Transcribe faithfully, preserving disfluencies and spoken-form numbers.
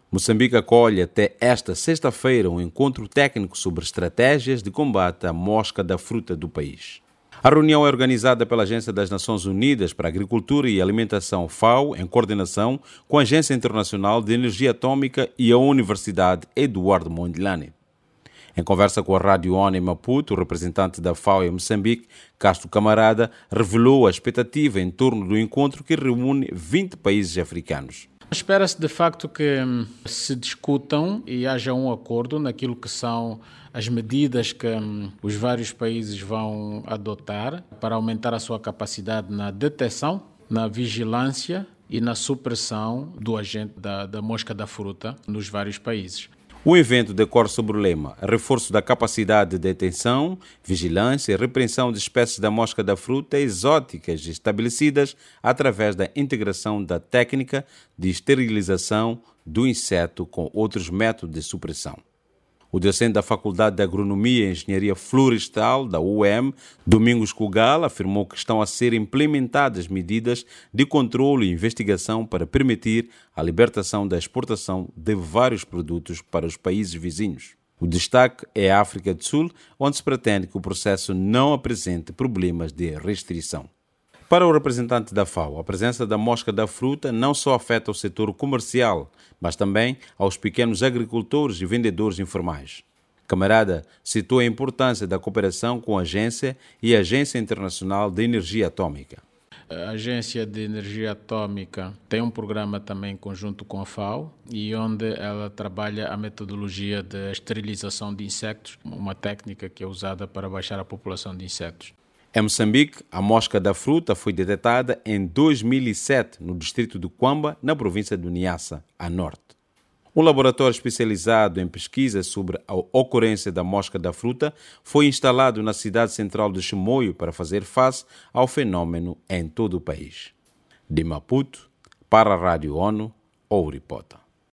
Moçambique acolhe até esta sexta-feira um encontro técnico sobre estratégias de combate à mosca da fruta do país. A reunião é organizada pela Agência das Nações Unidas para a Agricultura e Alimentação, FAO, em coordenação com a Agência Internacional de Energia Atômica e a Universidade Eduardo Mondlane. Em conversa com a Rádio ONU em Maputo, o representante da FAO em Moçambique, Castro Camarada, revelou a expectativa em torno do encontro que reúne vinte países africanos. Espera-se de facto que se discutam e haja um acordo naquilo que são as medidas que os vários países vão adotar para aumentar a sua capacidade na detecção, na vigilância e na supressão do agente da, da mosca da fruta nos vários países. O evento decorre sobre o lema reforço da capacidade de detenção, vigilância e repreensão de espécies da mosca da fruta exóticas estabelecidas através da integração da técnica de esterilização do inseto com outros métodos de supressão. O docente da Faculdade de Agronomia e Engenharia Florestal da U E M, Domingos Cugal, afirmou que estão a ser implementadas medidas de controle e investigação para permitir a libertação da exportação de vários produtos para os países vizinhos. O destaque é a África do Sul, onde se pretende que o processo não apresente problemas de restrição. Para o representante da FAO, a presença da mosca da fruta não só afeta o setor comercial, mas também aos pequenos agricultores e vendedores informais. Camarada citou a importância da cooperação com a Agência e a Agência Internacional de Energia Atômica. A Agência de Energia Atômica tem um programa também conjunto com a FAO e onde ela trabalha a metodologia de esterilização de insetos, uma técnica que é usada para baixar a população de insetos. Em Moçambique, a mosca da fruta foi detectada em dois mil e sete no distrito de Quamba, na província de Niassa, a norte. Um laboratório especializado em pesquisa sobre a ocorrência da mosca da fruta foi instalado na cidade central de Chimoio para fazer face ao fenômeno em todo o país. De Maputo, para a Rádio ONU, Ouripota.